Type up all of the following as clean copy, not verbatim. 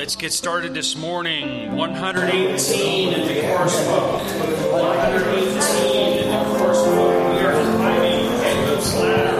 Let's get started this morning. 118 in the course book. 118 in the course book. We are climbing Jacob's ladder.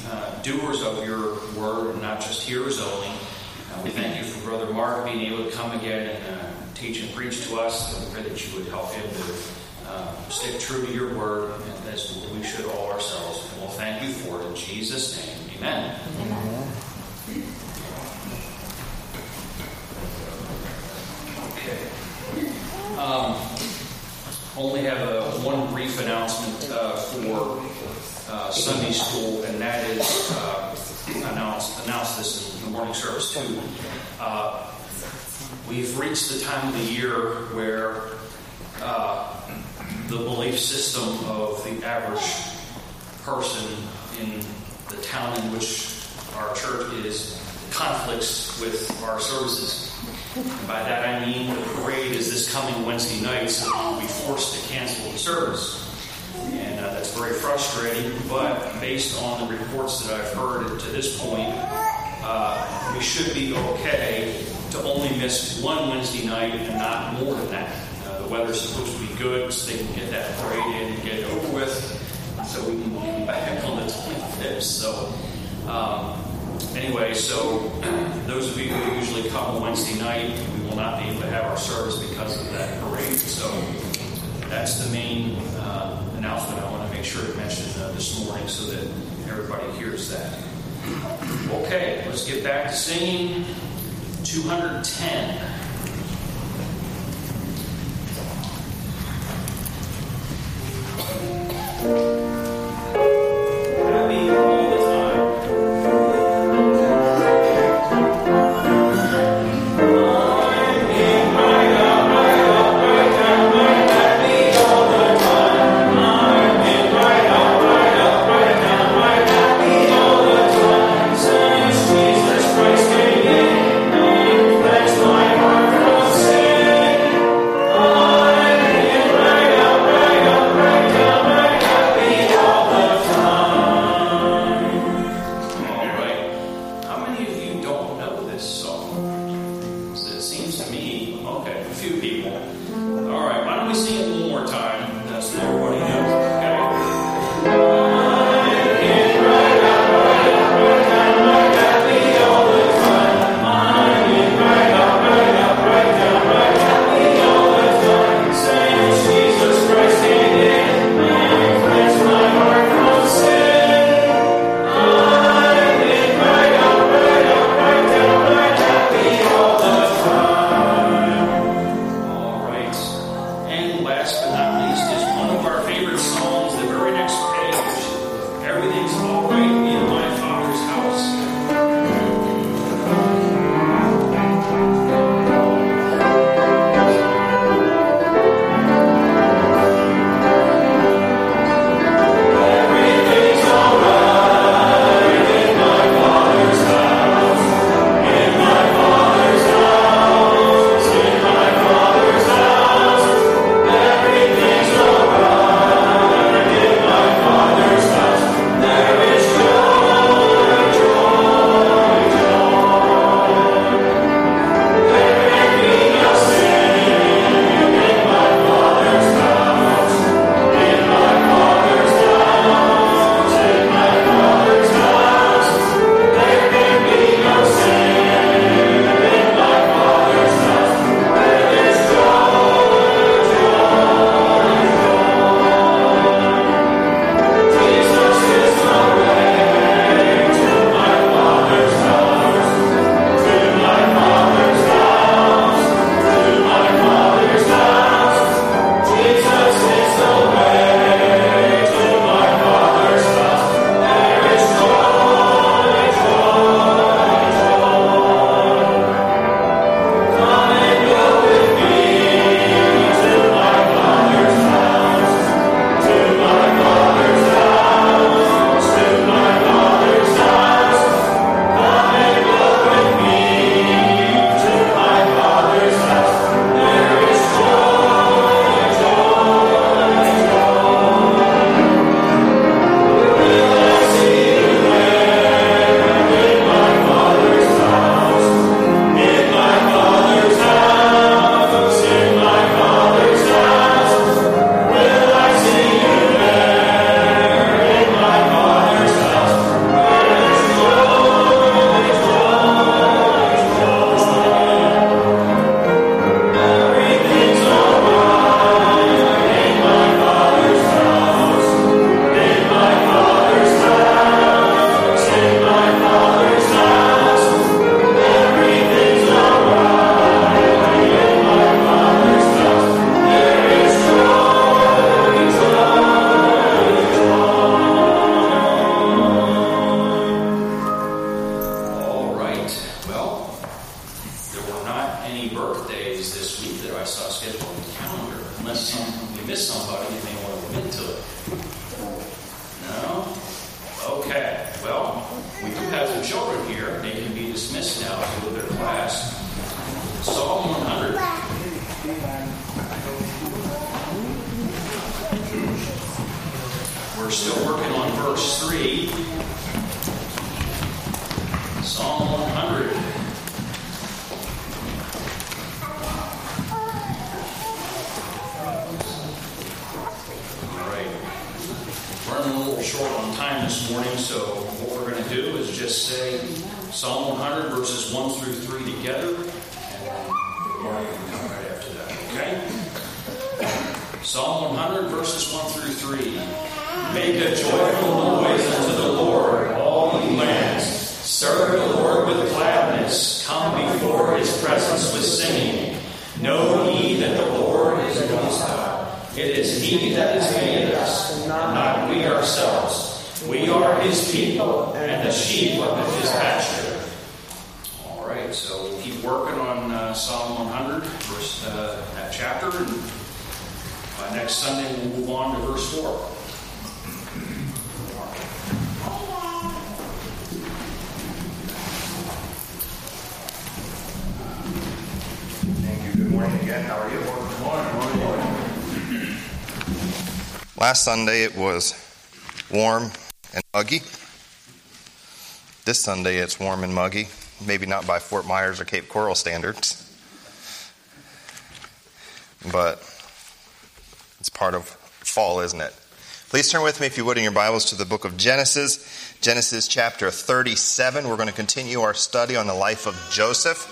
doers of your word and not just hearers only. We thank you for Brother Mark being able to come again and teach and preach to us. And we pray that you would help him to stick true to your word, as we should all ourselves. And we'll thank you for it in Jesus' name. Amen. Amen. Okay. Only have one brief announcement for Sunday school, and that is announce this in the morning service too. We've reached the time of the year where the belief system of the average person in the town in which our church is conflicts with our services. And by that I mean the parade is this coming Wednesday night, so we'll be forced to cancel the service. And that's very frustrating, but based on the reports that I've heard to this point, we should be okay to only miss one Wednesday night and not more than that. The weather's supposed to be good, so they can get that parade in and get it over with, so we can be back on the 25th. So anyway, so those of you who usually come on Wednesday night, we will not be able to have our service because of that parade. So that's the main announcement I want to make sure to mention this morning so that everybody hears that. Okay, let's get back to singing 210. Jesus Christ came in, and blessed my heart. Well, we do have some children here. They can be dismissed now to go to their class. Psalm 100. We're still working on verse 3. Psalm 100. All right. Running a little short on time this morning, so what we're going to do is just say Psalm 100 verses 1 through 3 together, and then Mark can come right after that, okay? Psalm 100 verses 1 through 3. Make a joyful noise unto the Lord, all ye lands. Serve the Lord with gladness. Come before his presence with singing. Know ye that the Lord is God. It is he that has made us, and not we ourselves. We are his people, and the sheep of his pasture. All right, so we'll keep working on Psalm 100, that chapter, and by next Sunday we'll move on to verse 4. Good morning again. How are you? Good morning. Last Sunday it was warm and muggy. This Sunday it's warm and muggy. Maybe not by Fort Myers or Cape Coral standards, but it's part of fall, isn't it? Please turn with me, if you would, in your Bibles to the book of Genesis. Genesis chapter 37. We're going to continue our study on the life of Joseph.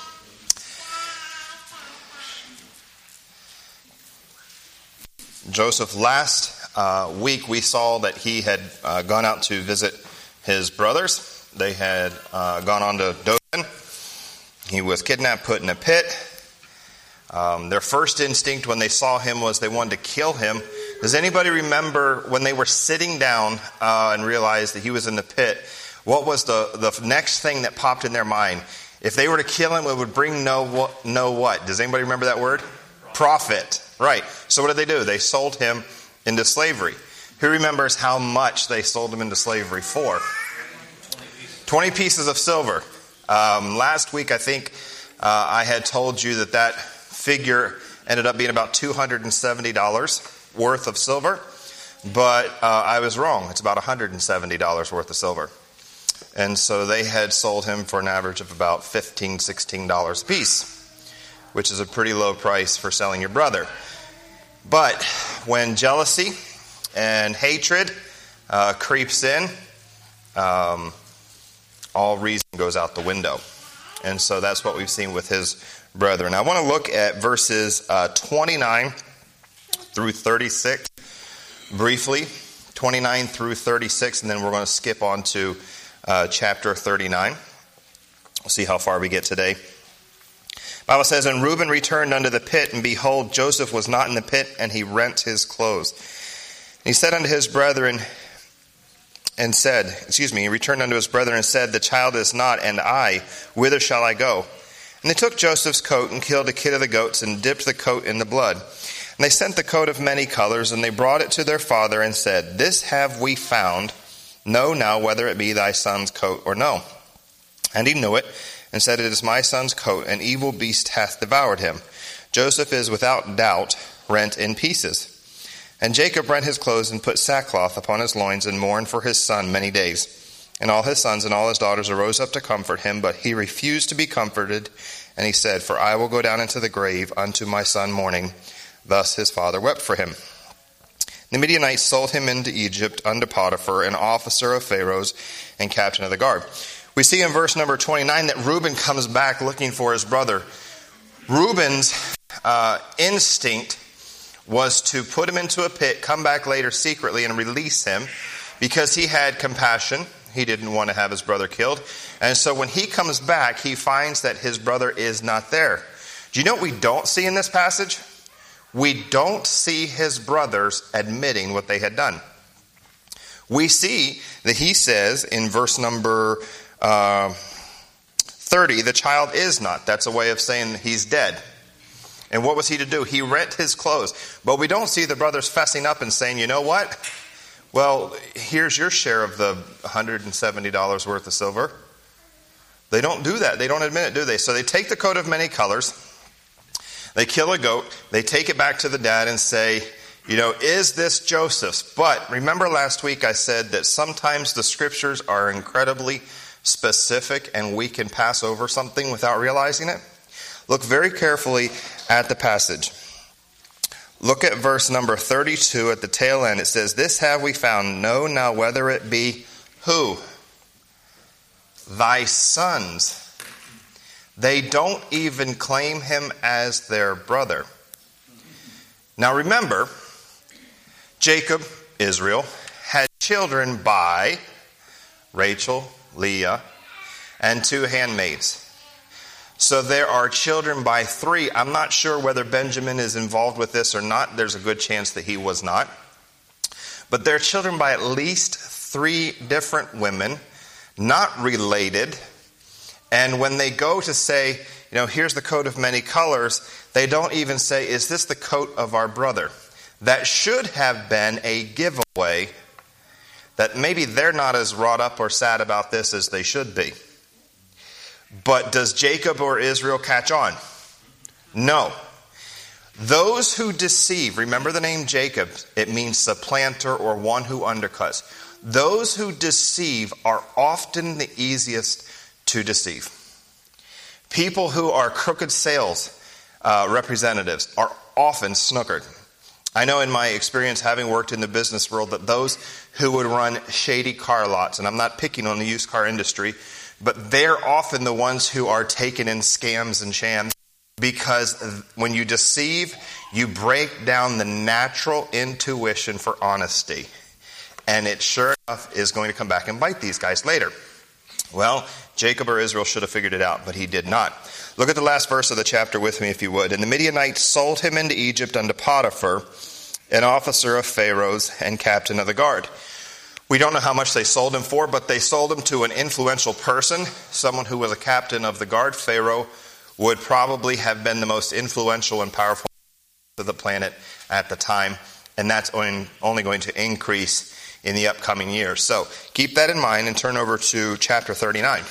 Joseph, last week we saw that he had gone out to visit his brothers. They had gone on to Dothan. He was kidnapped, put in a pit. Their first instinct when they saw him was they wanted to kill him. Does anybody remember when they were sitting down and realized that he was in the pit, what was the next thing that popped in their mind? If they were to kill him, it would bring no what? Does anybody remember that word? Profit. Right. So what did they do? They sold him into slavery. Who remembers how much they sold him into slavery for? 20 pieces of silver. Last week, I think I had told you that figure ended up being about $270 worth of silver. But I was wrong. It's about $170 worth of silver. And so they had sold him for an average of about $15, $16 a piece, which is a pretty low price for selling your brother. But when jealousy and hatred creeps in, all reason goes out the window. And so that's what we've seen with his brethren. I want to look at verses 29 through 36 briefly, 29 through 36, and then we're going to skip on to chapter 39. We'll see how far we get today. The Bible says, And Reuben returned unto the pit, and behold, Joseph was not in the pit, and he rent his clothes. And he said unto his brethren, he returned unto his brethren and said, The child is not, and I, whither shall I go? And they took Joseph's coat, and killed a kid of the goats, and dipped the coat in the blood. And they sent the coat of many colors, and they brought it to their father, and said, This have we found. Know now whether it be thy son's coat or no. And he knew it, and said, It is my son's coat, an evil beast hath devoured him. Joseph is without doubt rent in pieces. And Jacob rent his clothes, and put sackcloth upon his loins, and mourned for his son many days. And all his sons and all his daughters arose up to comfort him, but he refused to be comforted. And he said, For I will go down into the grave unto my son mourning. Thus his father wept for him. The Midianites sold him into Egypt unto Potiphar, an officer of Pharaoh's and captain of the guard. We see in verse number 29 that Reuben comes back looking for his brother. Reuben's instinct was to put him into a pit, come back later secretly and release him because he had compassion. He didn't want to have his brother killed. And so when he comes back, he finds that his brother is not there. Do you know what we don't see in this passage? We don't see his brothers admitting what they had done. We see that he says in verse number 30, the child is not. That's a way of saying he's dead. And what was he to do? He rent his clothes. But we don't see the brothers fessing up and saying, you know what? well, here's your share of the $170 worth of silver. They don't do that. They don't admit it, do they? So they take the coat of many colors. They kill a goat. They take it back to the dad and say, is this Joseph's? But remember last week I said that sometimes the scriptures are incredibly specific and we can pass over something without realizing it. Look very carefully at the passage. Look at verse number 32 at the tail end. It says, "This have we found. Know now whether it be" who? "Thy sons." They don't even claim him as their brother. Now remember, Jacob, Israel, had children by Rachel, Leah, and 2 handmaids. So there are children by 3. I'm not sure whether Benjamin is involved with this or not. There's a good chance that he was not. But there are children by at least 3 different women, not related. And when they go to say, here's the coat of many colors, they don't even say, is this the coat of our brother? That should have been a giveaway that maybe they're not as wrought up or sad about this as they should be. But does Jacob or Israel catch on? No. Those who deceive, remember the name Jacob, it means supplanter or one who undercuts. Those who deceive are often the easiest to deceive. People who are crooked sales representatives are often snookered. I know in my experience, having worked in the business world, that those who would run shady car lots, and I'm not picking on the used car industry, but they're often the ones who are taken in scams and shams, because when you deceive, you break down the natural intuition for honesty. And it sure enough is going to come back and bite these guys later. Well, Jacob or Israel should have figured it out, but he did not. Look at the last verse of the chapter with me, if you would. "And the Midianites sold him into Egypt unto Potiphar, an officer of Pharaoh's and captain of the guard." We don't know how much they sold him for, but they sold him to an influential person, someone who was a captain of the guard. Pharaoh would probably have been the most influential and powerful of the planet at the time, and that's only going to increase in the upcoming years. So keep that in mind and turn over to chapter 39.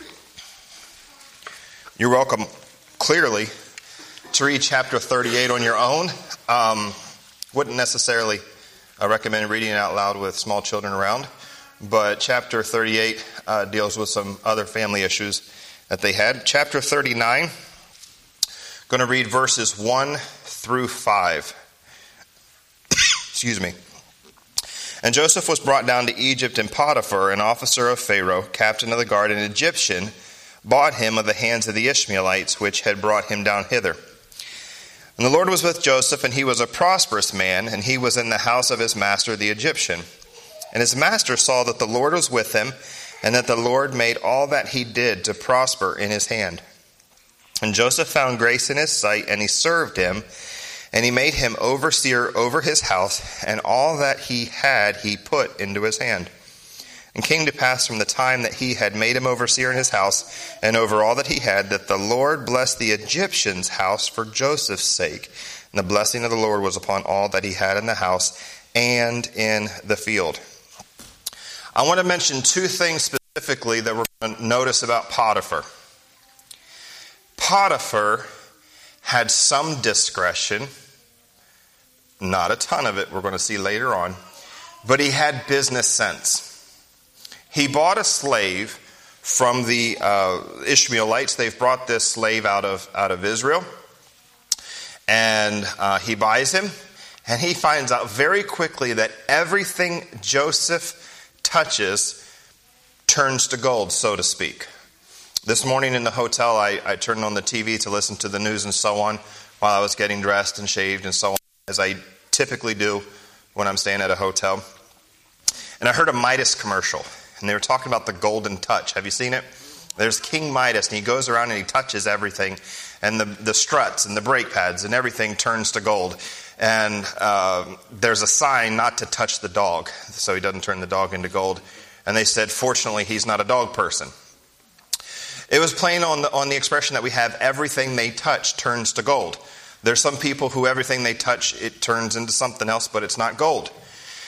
You're welcome, clearly, to read chapter 38 on your own. Wouldn't necessarily I recommend reading it out loud with small children around. But chapter 38 deals with some other family issues that they had. Chapter 39, going to read verses 1 through 5. Excuse me. "And Joseph was brought down to Egypt, and Potiphar, an officer of Pharaoh, captain of the guard, an Egyptian, bought him of the hands of the Ishmaelites, which had brought him down hither. And the Lord was with Joseph, and he was a prosperous man, and he was in the house of his master the Egyptian. And his master saw that the Lord was with him, and that the Lord made all that he did to prosper in his hand. And Joseph found grace in his sight, and he served him, and he made him overseer over his house, and all that he had he put into his hand. And came to pass from the time that he had made him overseer in his house, and over all that he had, that the Lord blessed the Egyptian's house for Joseph's sake. And the blessing of the Lord was upon all that he had in the house and in the field." I want to mention 2 things specifically that we're going to notice about Potiphar. Potiphar had some discretion, not a ton of it, we're going to see later on, but he had business sense. He bought a slave from the Ishmaelites. They've brought this slave out of Israel. And he buys him. And he finds out very quickly that everything Joseph touches turns to gold, so to speak. This morning in the hotel, I turned on the TV to listen to the news and so on while I was getting dressed and shaved and so on, as I typically do when I'm staying at a hotel. And I heard a Midas commercial. And they were talking about the golden touch. Have you seen it? There's King Midas, and he goes around and he touches everything. And the struts and the brake pads and everything turns to gold. And there's a sign not to touch the dog, so he doesn't turn the dog into gold. And they said, fortunately, he's not a dog person. It was playing on the expression that we have, everything they touch turns to gold. There's some people who everything they touch, it turns into something else, but it's not gold.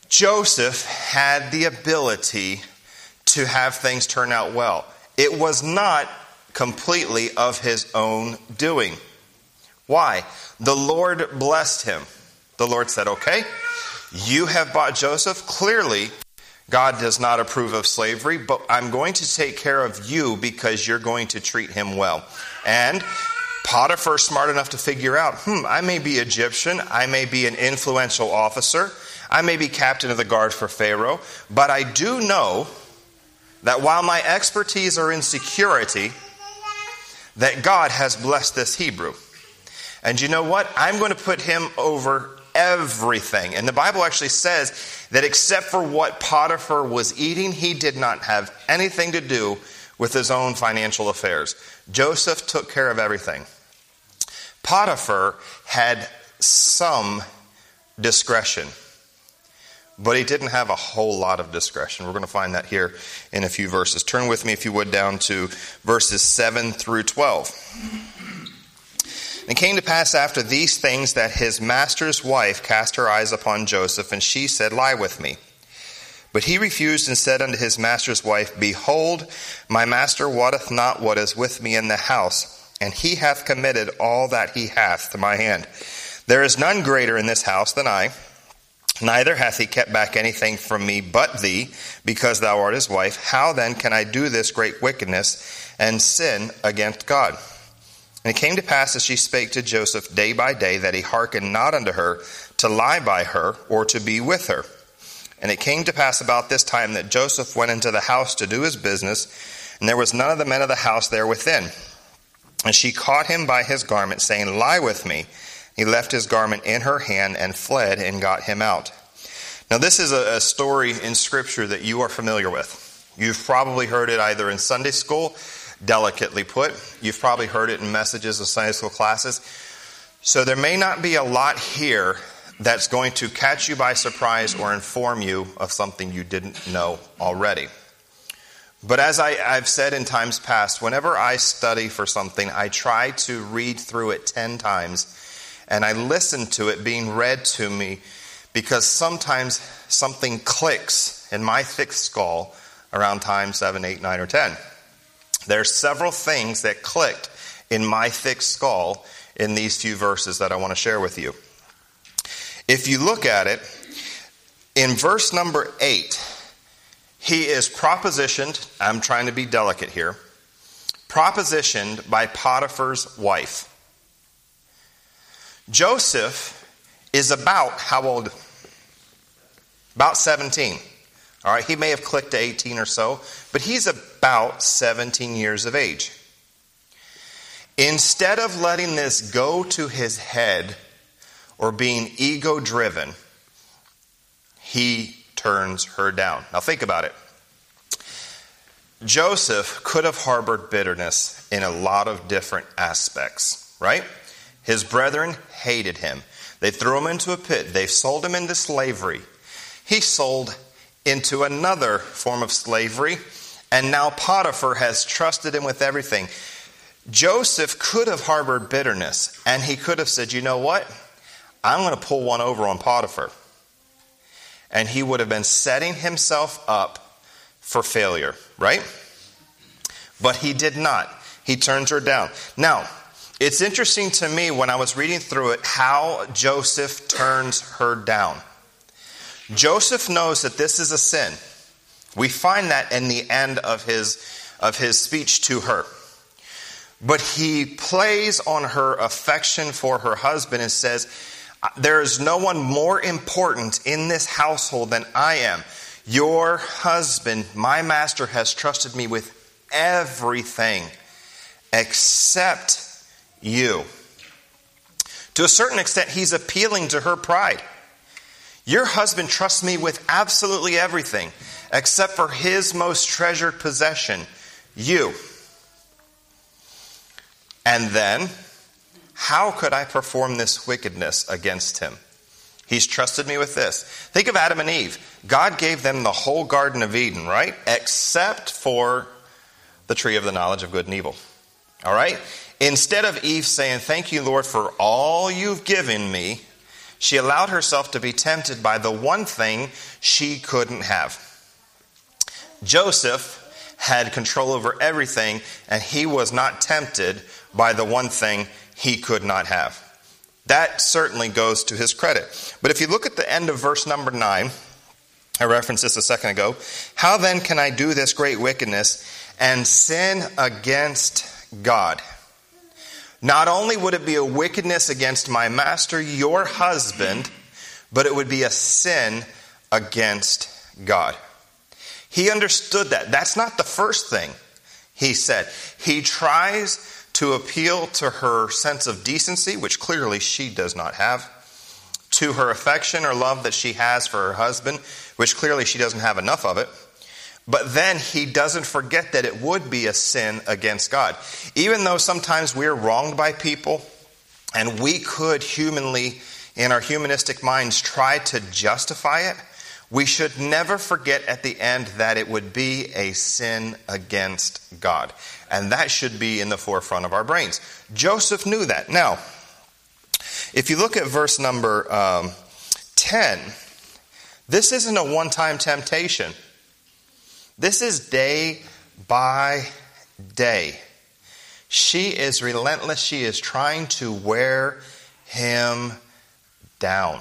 Joseph had the ability to have things turn out well. It was not completely of his own doing. Why? The Lord blessed him. The Lord said, okay, you have bought Joseph. Clearly, God does not approve of slavery, but I'm going to take care of you because you're going to treat him well. And Potiphar, smart enough to figure out, I may be Egyptian, I may be an influential officer, I may be captain of the guard for Pharaoh, but I do know that while my expertise are in security, that God has blessed this Hebrew. And you know what? I'm going to put him over everything. And the Bible actually says that except for what Potiphar was eating, he did not have anything to do with his own financial affairs. Joseph took care of everything. Potiphar had some discretion, but he didn't have a whole lot of discretion. We're going to find that here in a few verses. Turn with me, if you would, down to verses 7 through 12. And it came to pass after these things that his master's wife cast her eyes upon Joseph, and she said, lie with me. But he refused and said unto his master's wife, behold, my master wotteth not what is with me in the house, and he hath committed all that he hath to my hand. There is none greater in this house than I, neither hath he kept back anything from me but thee, because thou art his wife. How then can I do this great wickedness and sin against God? And it came to pass as she spake to Joseph day by day, that he hearkened not unto her to lie by her or to be with her. And it came to pass about this time that Joseph went into the house to do his business, and there was none of the men of the house there within. And she caught him by his garment, saying, lie with me. He left his garment in her hand and fled and got him out. Now this is a story in Scripture that you are familiar with. You've probably heard it either in Sunday school, delicately put. You've probably heard it in messages of Sunday school classes. So there may not be a lot here that's going to catch you by surprise or inform you of something you didn't know already. But as I've said in times past, whenever I study for something, I try to read through it 10 times, and I listen to it being read to me, because sometimes something clicks in my thick skull around time 7, 8, 9, or 10. There are several things that clicked in my thick skull in these few verses that I want to share with you. If you look at it, in verse number 8, he is propositioned, I'm trying to be delicate here, propositioned by Potiphar's wife. Joseph is about how old? About 17. All right, he may have clicked to 18 or so, but he's about 17 years of age. Instead of letting this go to his head or being ego-driven, he turns her down. Now think about it. Joseph could have harbored bitterness in a lot of different aspects, right? His brethren hated him. They threw him into a pit. They sold him into slavery. He sold into another form of slavery, and now Potiphar has trusted him with everything. Joseph could have harbored bitterness, and he could have said, you know what? I'm going to pull one over on Potiphar. And he would have been setting himself up for failure, right? But he did not. He turns her down. Now, it's interesting to me when I was reading through it how Joseph turns her down. Joseph knows that this is a sin. We find that in the end of his speech to her. But he plays on her affection for her husband and says, there is no one more important in this household than I am. Your husband, my master, has trusted me with everything except you. To a certain extent, he's appealing to her pride. Your husband trusts me with absolutely everything except for his most treasured possession, you. And then, how could I perform this wickedness against him? He's trusted me with this. Think of Adam and Eve. God gave them the whole Garden of Eden, right? Except for the tree of the knowledge of good and evil. All right? Instead of Eve saying, thank you, Lord, for all you've given me, She allowed herself to be tempted by the one thing she couldn't have. Joseph had control over everything, and he was not tempted by the one thing he could not have. That certainly goes to his credit. But if you look at the end of verse number 9, I referenced this a second ago. How then can I do this great wickedness and sin against God? Not only would it be a wickedness against my master, your husband, but it would be a sin against God. He understood that. That's not the first thing he said. He tries to appeal to her sense of decency, which clearly she does not have, to her affection or love that she has for her husband, which clearly she doesn't have enough of it. But then he doesn't forget that it would be a sin against God. Even though sometimes we're wronged by people, and we could humanly, in our humanistic minds, try to justify it, we should never forget at the end that it would be a sin against God. And that should be in the forefront of our brains. Joseph knew that. Now, if you look at verse number 10, this isn't a one-time temptation. This is day by day. She is relentless. She is trying to wear him down.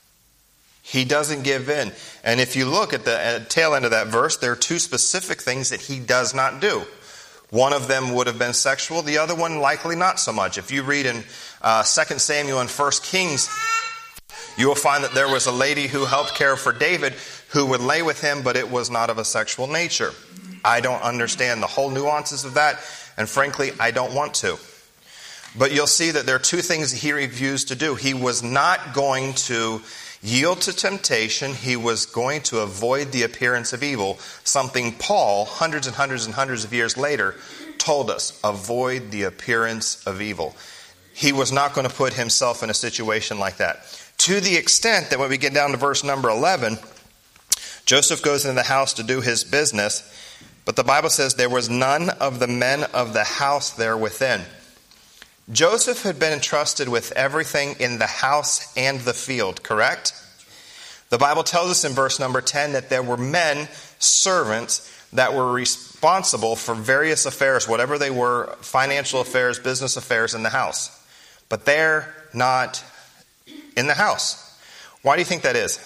He doesn't give in. And if you look at the tail end of that verse, there are two specific things that he does not do. One of them would have been sexual. The other one likely not so much. If you read in 2 Samuel and 1 Kings, you will find that there was a lady who helped care for David who would lay with him, but it was not of a sexual nature. I don't understand the whole nuances of that, and frankly, I don't want to. But you'll see that there are two things he refused to do. He was not going to yield to temptation. He was going to avoid the appearance of evil, something Paul, hundreds and hundreds and hundreds of years later, told us. Avoid the appearance of evil. He was not going to put himself in a situation like that. To the extent that when we get down to verse number 11, Joseph goes into the house to do his business, but the Bible says there was none of the men of the house there within. Joseph had been entrusted with everything in the house and the field, correct? The Bible tells us in verse number 10 that there were men, servants, that were responsible for various affairs, whatever they were, financial affairs, business affairs in the house. But they're not in the house. Why do you think that is?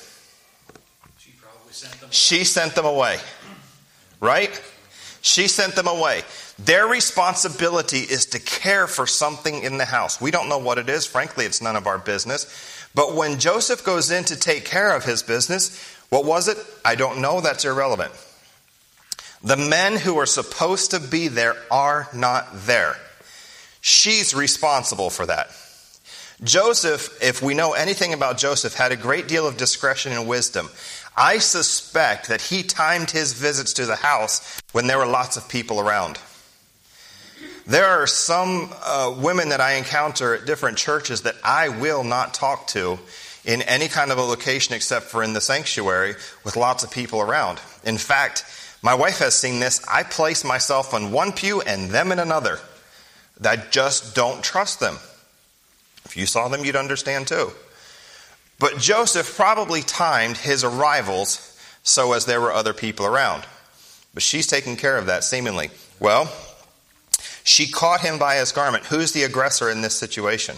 She sent them away. Right? She sent them away. Their responsibility is to care for something in the house. We don't know what it is. Frankly, it's none of our business. But when Joseph goes in to take care of his business, what was it? I don't know. That's irrelevant. The men who are supposed to be there are not there. She's responsible for that. Joseph, if we know anything about Joseph, had a great deal of discretion and wisdom. I suspect that he timed his visits to the house when there were lots of people around. There are some women that I encounter at different churches that I will not talk to in any kind of a location except for in the sanctuary with lots of people around. In fact, my wife has seen this. I place myself on one pew and them in another. I just don't trust them. If you saw them, you'd understand too. But Joseph probably timed his arrivals so as there were other people around. But she's taking care of that seemingly. Well, she caught him by his garment. Who's the aggressor in this situation?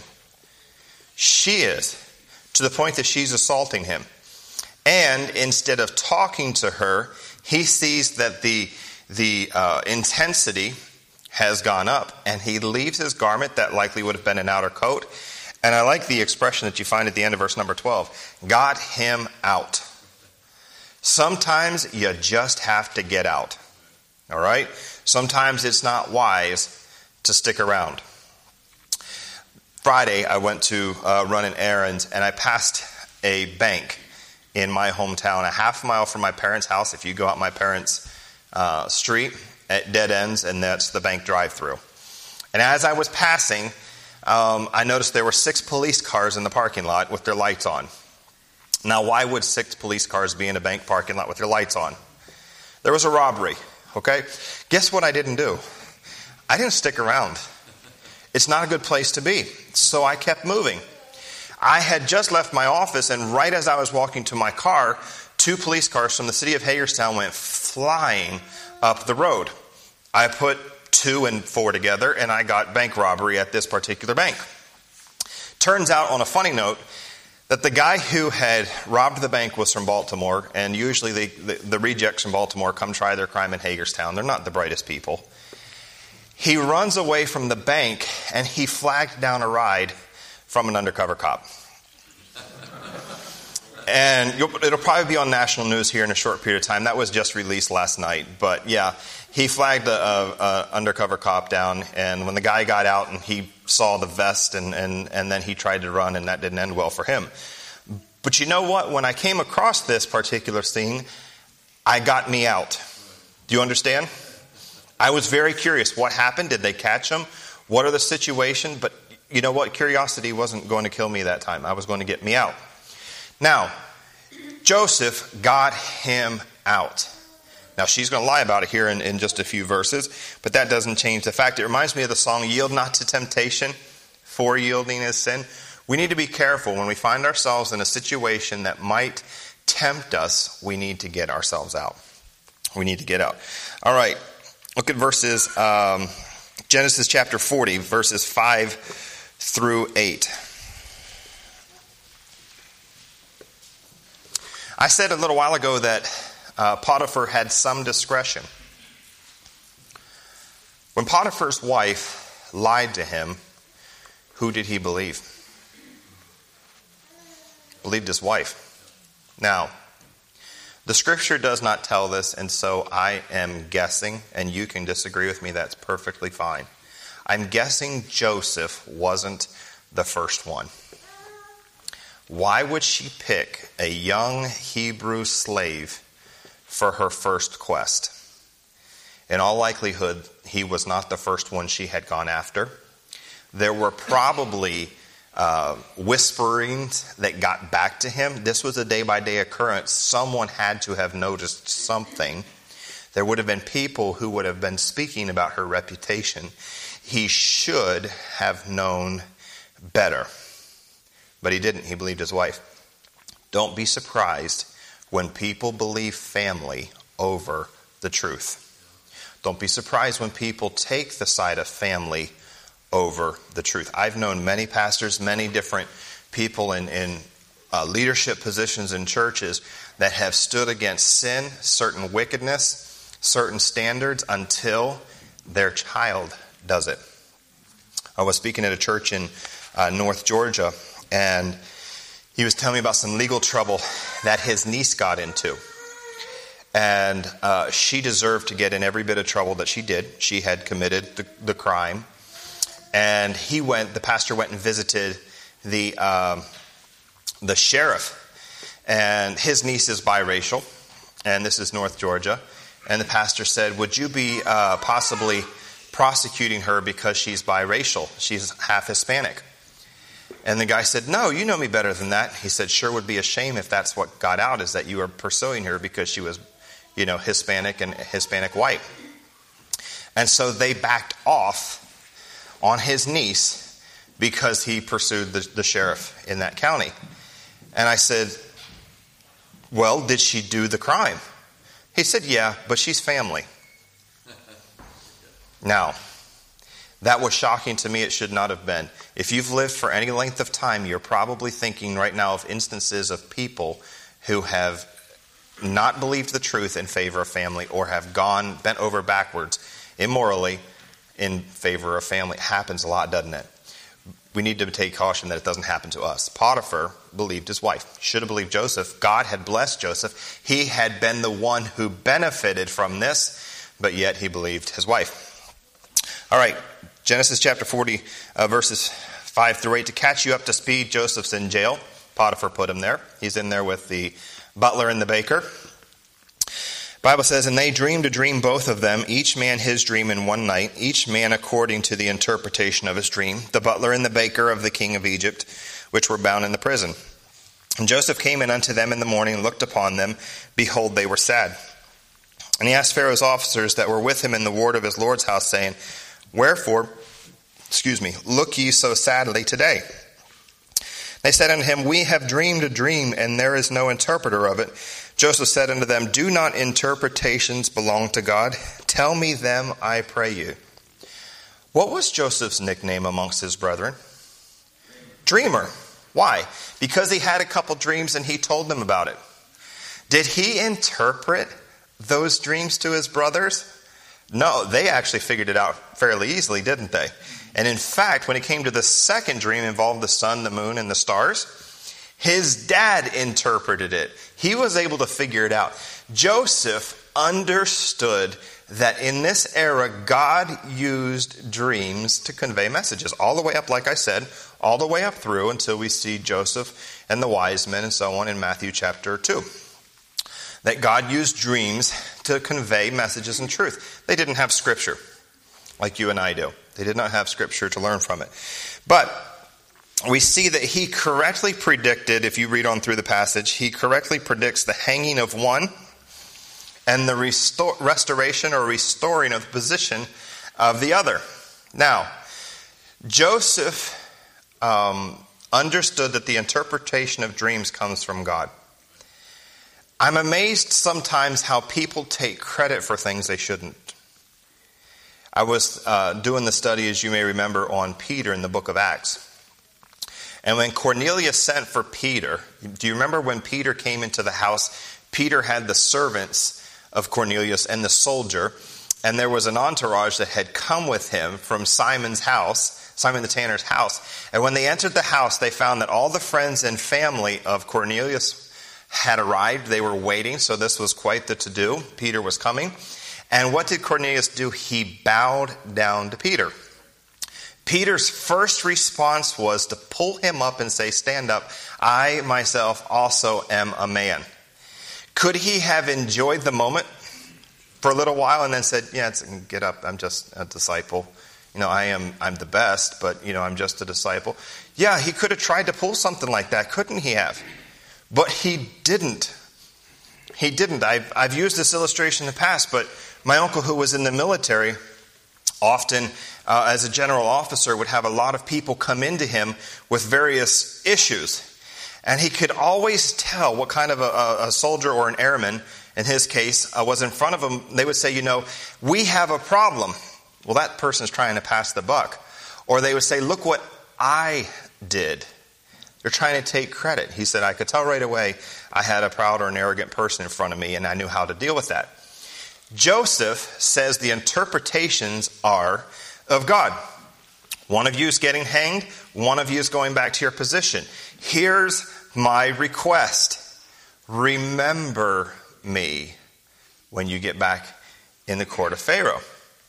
She is, to the point that she's assaulting him. And instead of talking to her, he sees that the intensity has gone up, and he leaves his garment, that likely would have been an outer coat. And I like the expression that you find at the end of verse number 12. Got him out. Sometimes you just have to get out. All right? Sometimes it's not wise to stick around. Friday, I went to run an errand, and I passed a bank in my hometown, a half mile from my parents' house. If you go out my parents' street at dead ends, and that's the bank drive-through. And as I was passing, I noticed there were 6 police cars in the parking lot with their lights on. Now, why would 6 police cars be in a bank parking lot with their lights on? There was a robbery, okay? Guess what I didn't do? I didn't stick around. It's not a good place to be. So I kept moving. I had just left my office, and right as I was walking to my car, 2 police cars from the city of Hagerstown went flying up the road. I put 2 and 4 together, and I got bank robbery at this particular bank. Turns out, on a funny note, that the guy who had robbed the bank was from Baltimore, and usually the rejects from Baltimore come try their crime in Hagerstown. They're not the brightest people. He runs away from the bank, and he flagged down a ride from an undercover cop. And it'll probably be on national news here in a short period of time. That was just released last night. But yeah, he flagged a undercover cop down, and when the guy got out and he saw the vest and then he tried to run, and that didn't end well for him. But you know what? When I came across this particular scene, I got me out. Do you understand? I was very curious. What happened? Did they catch him? What are the situations? But you know what? Curiosity wasn't going to kill me that time. I was going to get me out. Now, Joseph got him out. Now, she's going to lie about it here in just a few verses, but that doesn't change the fact. It reminds me of the song, "Yield not to temptation, for yielding is sin." We need to be careful when we find ourselves in a situation that might tempt us. We need to get ourselves out. We need to get out. All right, look at verses, Genesis chapter 40, verses 5 through 8. I said a little while ago that Potiphar had some discretion. When Potiphar's wife lied to him, who did he believe? Believed his wife. Now, the scripture does not tell this, and so I am guessing, and you can disagree with me, that's perfectly fine. I'm guessing Joseph wasn't the first one. Why would she pick a young Hebrew slave for her first quest? In all likelihood, he was not the first one she had gone after. There were probably whisperings that got back to him. This was a day-by-day occurrence. Someone had to have noticed something. There would have been people who would have been speaking about her reputation. He should have known better. But he didn't. He believed his wife. Don't be surprised when people believe family over the truth. Don't be surprised when people take the side of family over the truth. I've known many pastors, many different people in leadership positions in churches that have stood against sin, certain wickedness, certain standards until their child does it. I was speaking at a church in North Georgia, and he was telling me about some legal trouble that his niece got into. And she deserved to get in every bit of trouble that she did. She had committed the crime. And the pastor went and visited the sheriff. And his niece is biracial. And this is North Georgia. And the pastor said, would you be possibly prosecuting her because she's biracial? She's half Hispanic. And the guy said, no, you know me better than that. He said, sure would be a shame if that's what got out, is that you were pursuing her because she was, Hispanic and Hispanic white. And so they backed off on his niece because he pursued the sheriff in that county. And I said, well, did she do the crime? He said, yeah, but she's family. Now, that was shocking to me. It should not have been. If you've lived for any length of time, you're probably thinking right now of instances of people who have not believed the truth in favor of family, or have bent over backwards immorally in favor of family. It happens a lot, doesn't it? We need to take caution that it doesn't happen to us. Potiphar believed his wife. Should have believed Joseph. God had blessed Joseph. He had been the one who benefited from this, but yet he believed his wife. All right, Genesis chapter 40, verses 5 through 8. To catch you up to speed, Joseph's in jail. Potiphar put him there. He's in there with the butler and the baker. The Bible says, and they dreamed a dream, both of them, each man his dream in one night, each man according to the interpretation of his dream, the butler and the baker of the king of Egypt, which were bound in the prison. And Joseph came in unto them in the morning, and looked upon them. Behold, they were sad. And he asked Pharaoh's officers that were with him in the ward of his Lord's house, saying, wherefore, look ye so sadly today? They said unto him, We have dreamed a dream, and there is no interpreter of it. Joseph said unto them, Do not interpretations belong to God? Tell me them, I pray you. What was Joseph's nickname amongst his brethren? Dreamer. Why? Because he had a couple dreams and he told them about it. Did he interpret those dreams to his brothers? No, they actually figured it out fairly easily, didn't they? And in fact, when it came to the second dream involved the sun, the moon, and the stars, his dad interpreted it. He was able to figure it out. Joseph understood that in this era, God used dreams to convey messages. All the way up, like I said, all the way up through until we see Joseph and the wise men and so on in Matthew chapter 2. That God used dreams to convey messages and truth. They didn't have scripture like you and I do. They did not have scripture to learn from it. But we see that he correctly predicted, if you read on through the passage, he correctly predicts the hanging of one and the restoration or restoring of the position of the other. Now, Joseph understood that the interpretation of dreams comes from God. I'm amazed sometimes how people take credit for things they shouldn't. I was doing the study, as you may remember, on Peter in the book of Acts. And when Cornelius sent for Peter, do you remember when Peter came into the house? Peter had the servants of Cornelius and the soldier, and there was an entourage that had come with him from Simon's house, Simon the tanner's house. And when they entered the house, they found that all the friends and family of Cornelius had arrived. They were waiting, so this was quite the to-do. Peter was coming. And what did Cornelius do? He bowed down to Peter. Peter's first response was to pull him up and say, Stand up. I myself also am a man. Could he have enjoyed the moment for a little while and then said, Yeah, get up. I'm just a disciple. I'm the best, but, I'm just a disciple. Yeah, he could have tried to pull something like that, couldn't he have? But he didn't. He didn't. I've used this illustration in the past, but my uncle, who was in the military, often as a general officer would have a lot of people come into him with various issues. And he could always tell what kind of a soldier or an airman, in his case, was in front of him. They would say, we have a problem. Well, that person's trying to pass the buck. Or they would say, look what I did. They're trying to take credit. He said, I could tell right away I had a proud or an arrogant person in front of me, and I knew how to deal with that. Joseph says the interpretations are of God. One of you is getting hanged. One of you is going back to your position. Here's my request. Remember me when you get back in the court of Pharaoh.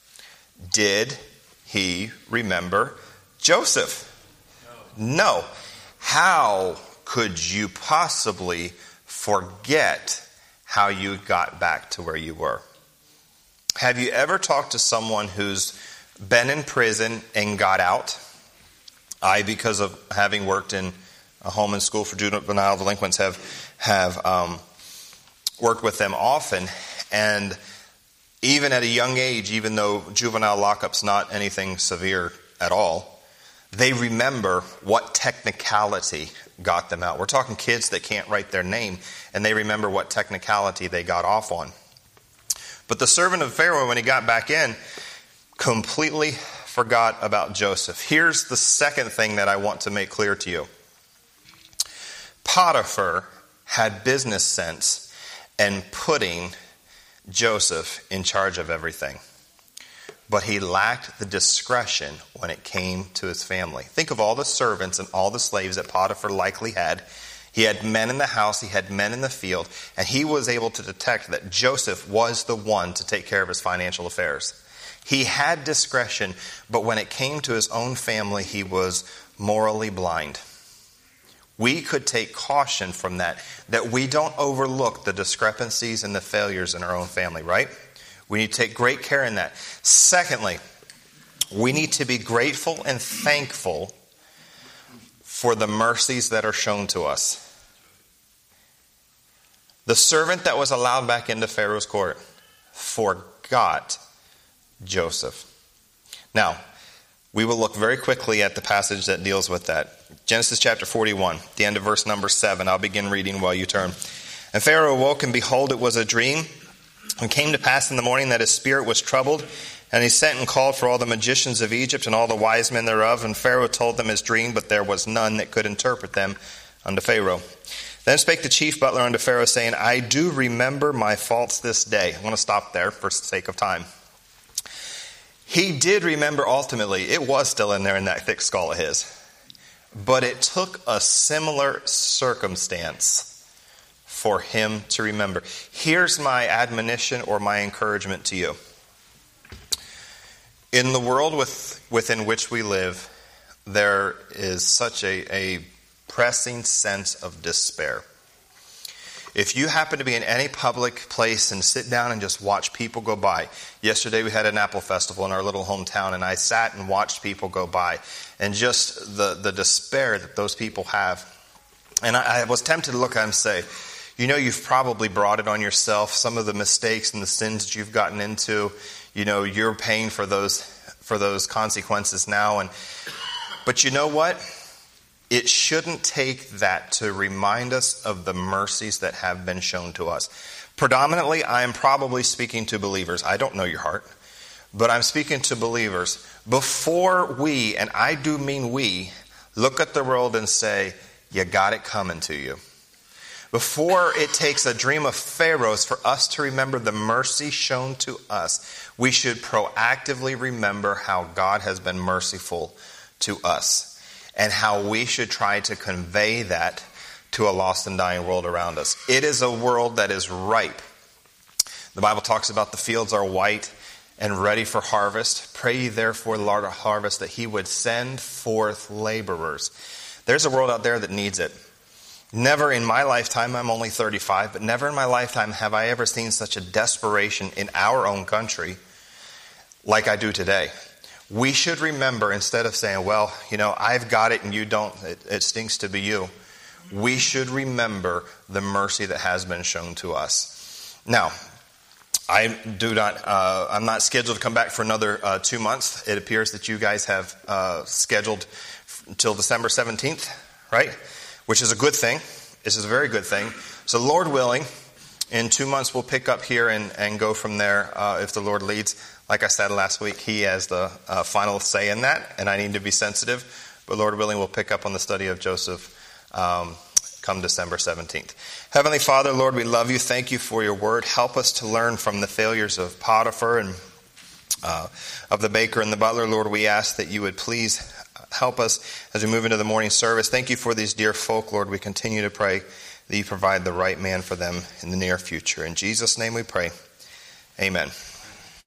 Did he remember Joseph? No. How could you possibly forget how you got back to where you were? Have you ever talked to someone who's been in prison and got out? I, because of having worked in a home and school for juvenile delinquents, have worked with them often. And even at a young age, even though juvenile lockup's not anything severe at all, they remember what technicality got them out. We're talking kids that can't write their name, and they remember what technicality they got off on. But the servant of Pharaoh, when he got back in, completely forgot about Joseph. Here's the second thing that I want to make clear to you. Potiphar had business sense in putting Joseph in charge of everything. But he lacked the discretion when it came to his family. Think of all the servants and all the slaves that Potiphar likely had. He had men in the house, he had men in the field, and he was able to detect that Joseph was the one to take care of his financial affairs. He had discretion, but when it came to his own family, he was morally blind. We could take caution from that we don't overlook the discrepancies and the failures in our own family, right? We need to take great care in that. Secondly, we need to be grateful and thankful for the mercies that are shown to us. The servant that was allowed back into Pharaoh's court forgot Joseph. Now, We will look very quickly at the passage that deals with that. Genesis chapter 41, the end of verse number 7. I'll begin reading while you turn. And Pharaoh awoke, and behold, it was a dream. And came to pass in the morning that his spirit was troubled. And he sent and called for all the magicians of Egypt and all the wise men thereof. And Pharaoh told them his dream, but there was none that could interpret them unto Pharaoh. Then spake the chief butler unto Pharaoh, saying, I do remember my faults this day. I want to stop there for sake of time. He did remember ultimately. It was still in there in that thick skull of his. But it took a similar circumstance for him to remember. Here's my admonition or my encouragement to you. In the world within which we live, there is such a pressing sense of despair. If you happen to be in any public place and sit down and just watch people go by. Yesterday we had an apple festival in our little hometown, and I sat and watched people go by. And just the despair that those people have. And I was tempted to look at them and say, you know, you've probably brought it on yourself. Some of the mistakes and the sins that you've gotten into, you know, you're paying for those consequences now. But you know what? It shouldn't take that to remind us of the mercies that have been shown to us. Predominantly, I am probably speaking to believers. I don't know your heart, but I'm speaking to believers. Before we, and I do mean we, look at the world and say, you got it coming to you. Before it takes a dream of Pharaoh's for us to remember the mercy shown to us, we should proactively remember how God has been merciful to us and how we should try to convey that to a lost and dying world around us. It is a world that is ripe. The Bible talks about the fields are white and ready for harvest. Pray ye therefore the Lord of harvest that he would send forth laborers. There's a world out there that needs it. Never in my lifetime, I'm only 35, but never in my lifetime have I ever seen such a desperation in our own country like I do today. We should remember, instead of saying, well, you know, I've got it and you don't, it stinks to be you. We should remember the mercy that has been shown to us. Now, I'm not scheduled to come back for another 2 months. It appears that you guys have scheduled until December 17th, right? Which is a good thing. This is a very good thing. So Lord willing, in 2 months we'll pick up here and go from there if the Lord leads. Like I said last week, he has the final say in that, and I need to be sensitive. But Lord willing, we'll pick up on the study of Joseph come December 17th. Heavenly Father, Lord, we love you. Thank you for your word. Help us to learn from the failures of Potiphar and of the baker and the butler. Lord, we ask that you would please help us as we move into the morning service. Thank you for these dear folk, Lord. We continue to pray that you provide the right man for them in the near future. In Jesus' name we pray. Amen.